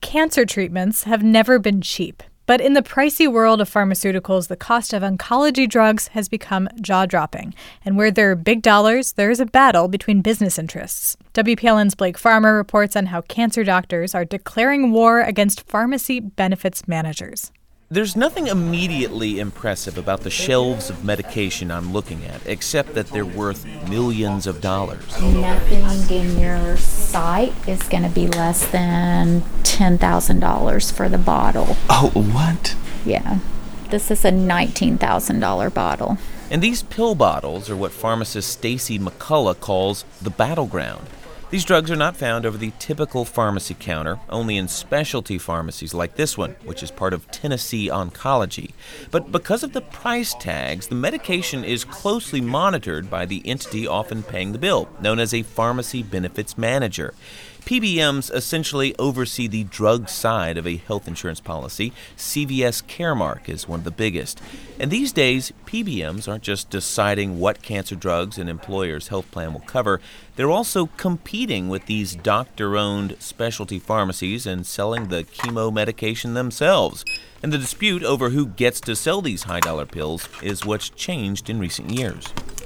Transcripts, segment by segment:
Cancer treatments have never been cheap. But in the pricey world of pharmaceuticals, the cost of oncology drugs has become jaw-dropping. And where there are big dollars, there is a battle between business interests. WPLN's Blake Farmer reports on how cancer doctors are declaring war against pharmacy benefits managers. There's nothing immediately impressive about the shelves of medication I'm looking at, except that they're worth millions of dollars. Nothing in your sight is going to be less than $10,000 for the bottle. Oh, what? Yeah. This is a $19,000 bottle. And these pill bottles are what pharmacist Stacy McCullough calls the battleground. These drugs are not found over the typical pharmacy counter, only in specialty pharmacies like this one, which is part of Tennessee Oncology. But because of the price tags, the medication is closely monitored by the entity often paying the bill, known as a pharmacy benefits manager. PBMs essentially oversee the drug side of a health insurance policy. CVS Caremark is one of the biggest. And these days, PBMs aren't just deciding what cancer drugs an employer's health plan will cover. They're also competing with these doctor-owned specialty pharmacies and selling the chemo medication themselves. And the dispute over who gets to sell these high-dollar pills is what's changed in recent years.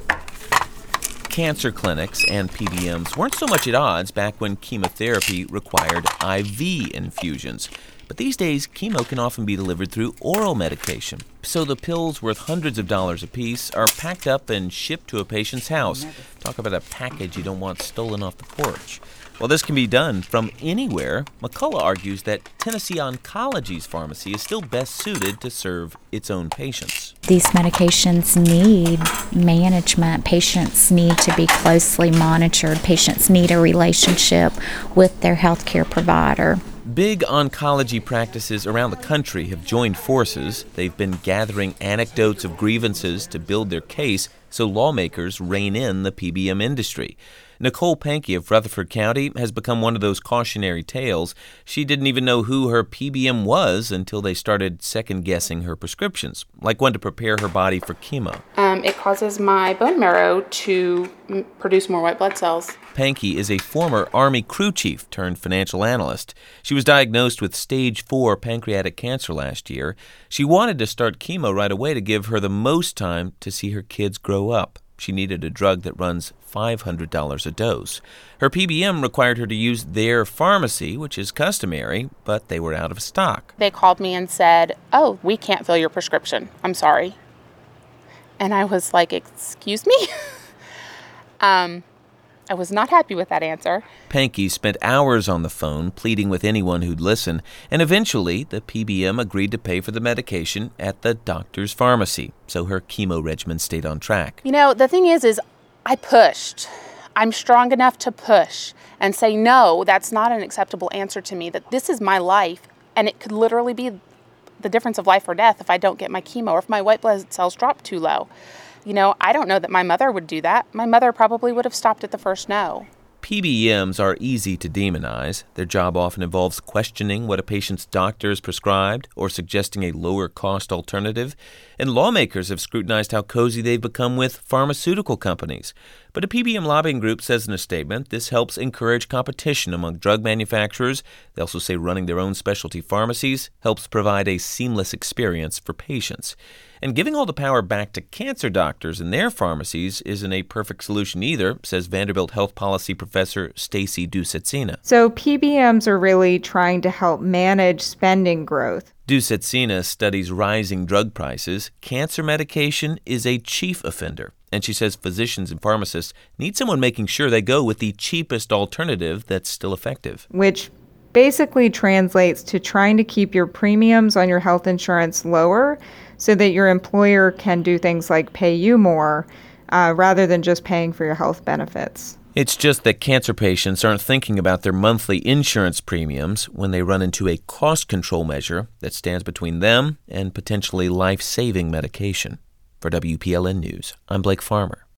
Cancer clinics and PBMs weren't so much at odds back when chemotherapy required IV infusions. But these days, chemo can often be delivered through oral medication. So the pills worth hundreds of dollars apiece are packed up and shipped to a patient's house. Talk about a package you don't want stolen off the porch. While this can be done from anywhere, McCullough argues that Tennessee Oncology's pharmacy is still best suited to serve its own patients. These medications need management. Patients need to be closely monitored. Patients need a relationship with their healthcare provider. Big oncology practices around the country have joined forces. They've been gathering anecdotes of grievances to build their case so lawmakers rein in the PBM industry. Nicole Pankey of Rutherford County has become one of those cautionary tales. She didn't even know who her PBM was until they started second-guessing her prescriptions, like one to prepare her body for chemo. It causes my bone marrow to produce more white blood cells. Pankey is a former Army crew chief turned financial analyst. She was diagnosed with stage 4 pancreatic cancer last year. She wanted to start chemo right away to give her the most time to see her kids grow up. She needed a drug that runs $500 a dose. Her PBM required her to use their pharmacy, which is customary, but they were out of stock. They called me and said, "Oh, we can't fill your prescription. I'm sorry." And I was like, "Excuse me?" I was not happy with that answer. Pankey spent hours on the phone pleading with anyone who'd listen, and eventually the PBM agreed to pay for the medication at the doctor's pharmacy, so her chemo regimen stayed on track. You know, the thing is I pushed. I'm strong enough to push and say, no, that's not an acceptable answer to me, that this is my life, and it could literally be the difference of life or death if I don't get my chemo or if my white blood cells drop too low. You know, I don't know that my mother would do that. My mother probably would have stopped at the first no. PBMs are easy to demonize. Their job often involves questioning what a patient's doctor has prescribed or suggesting a lower-cost alternative. And lawmakers have scrutinized how cozy they've become with pharmaceutical companies. But a PBM lobbying group says in a statement this helps encourage competition among drug manufacturers. They also say running their own specialty pharmacies helps provide a seamless experience for patients. And giving all the power back to cancer doctors and their pharmacies isn't a perfect solution either, says Vanderbilt health policy professor Stacy Dusetzina. So PBMs are really trying to help manage spending growth. Dusetzina studies rising drug prices. Cancer medication is a chief offender. And she says physicians and pharmacists need someone making sure they go with the cheapest alternative that's still effective. Which basically translates to trying to keep your premiums on your health insurance lower so that your employer can do things like pay you more rather than just paying for your health benefits. It's just that cancer patients aren't thinking about their monthly insurance premiums when they run into a cost control measure that stands between them and potentially life-saving medication. For WPLN News, I'm Blake Farmer.